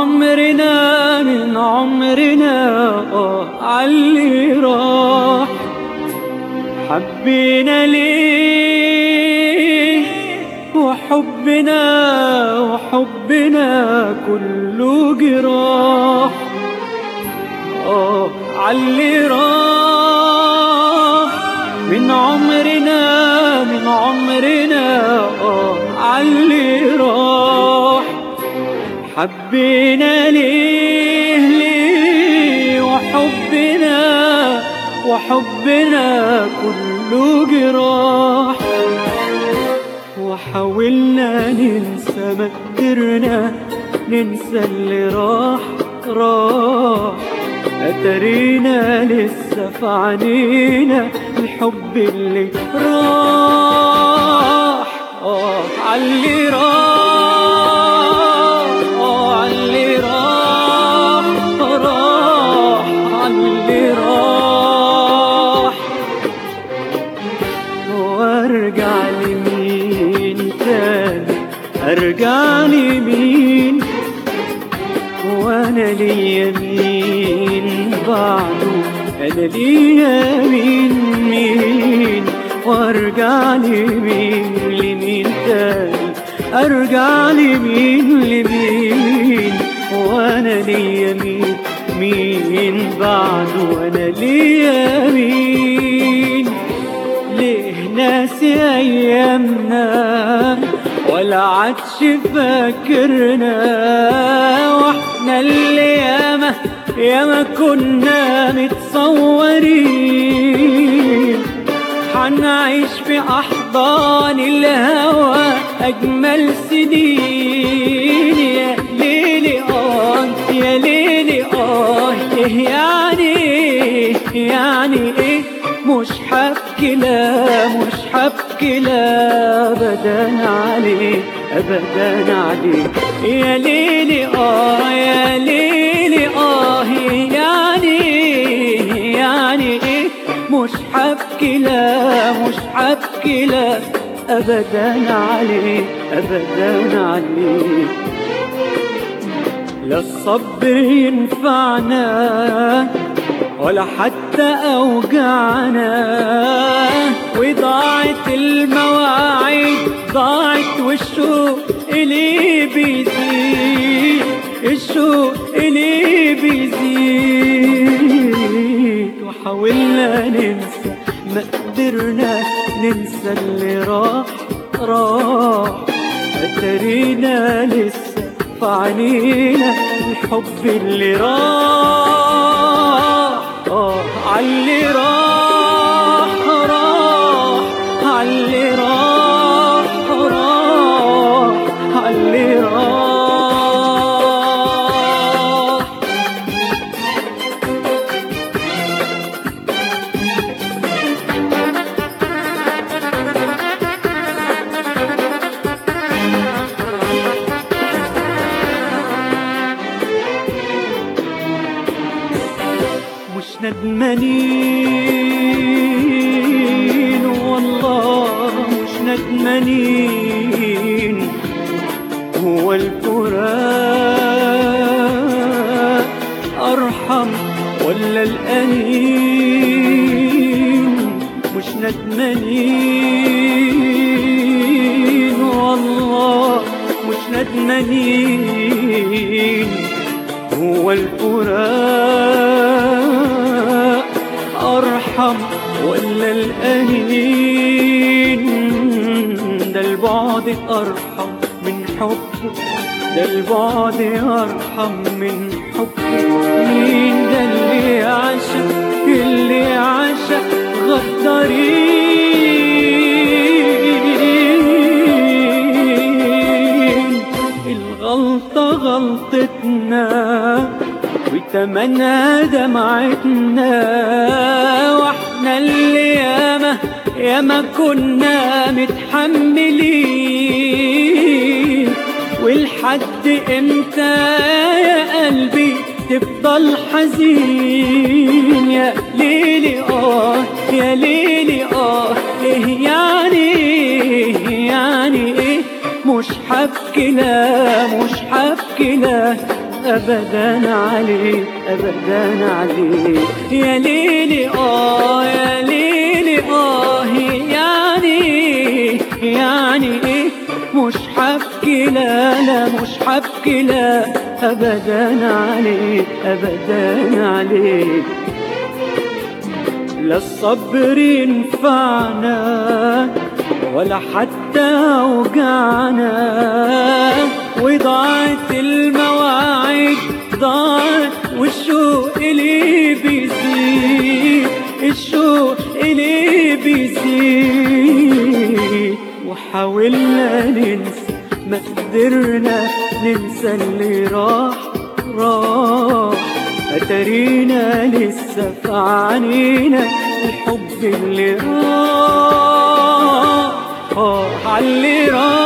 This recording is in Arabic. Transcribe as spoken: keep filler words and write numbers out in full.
عمرنا من عمرنا آه عاللي راح. حبينا ليه وحبنا وحبنا كله جراح. آه عاللي راح من عمرنا من عمرنا آه عاللي راح. حبينا ليه ليه وحبنا وحبنا كله جراح. وحاولنا ننسى ما قدرنا ننسى اللي راح راح. أترينا لسه في عنينا الحب اللي راح. آه عاللي راح آه عاللي راح راح عاللي راح. وارجع لمين تاني ارجع لمين وانا ليا مين بعده انا ليا مين مين. وارجع لمين لمين تاني ارجع لمين لمين وانا ليا مين مين بعده انا ليا مين. ليه ناسي ايامنا ولا عادش فاكرنا واحنا اللي ياما ياما كنا متصورين. حنعيش في احضان الهوى اجمل سنين. يا ليلي اه يا ليلي اه ايه يعني يعني ايه مش حبكي لا مش حبكي لا ابدا عليك ابدا عليك. يا ليلي اه يا ليلي اه يعني يعني ايه مش حبكي لا مش حبكي لا ابدا عليك ابدا عليك. لا الصبر ينفعنا ولا حتى أوجعنا. وضاعت المواعيد ضاعت والشوق اللي بيزيد الشوق اللي بيزيد. وحاولنا ننسى ما قدرنا ننسى اللي راح راح. أترينا لسه في عنينا الحب اللي راح. آه عاللي راح راح عاللي راح راح عاللي راح. مش ندمانين والله مش ندمانين. هو الفراق أرحم ولا الأنين؟ مش ندمانين والله مش ندمانين. هو الفراق أرحم ولا الأنين؟ ده البعد أرحم من حبه ده البعد أرحم من حبه. مين ده اللي عاشق اللي عاشق غدارين؟ الغلطة غلطتنا وتمنى دمعتنا واحنا اللي ياما ياما كنا متحملين. والحد امتى يا قلبي تفضل حزين؟ يا ليلي اه يا ليلي اه ايه يعني يعني ايه مش حبكي لا مش حبكي لا أبدا عليك أبدا عليك. يا ليلي آه يا ليلي آه يعني يعني إيه مش حبكي لا لا مش حبكي لا أبدا عليك أبدا عليك. لا الصبر ينفعنا ولا حتى وجعنا وضاعت المواعيد ضاعت والشوق اللي بيزيد الشوق اللي بيزيد. وحاولنا ننسى ما قدرنا ننسى اللي راح راح أترينا لسه في عنينا الحب اللي راح. آه عاللي راح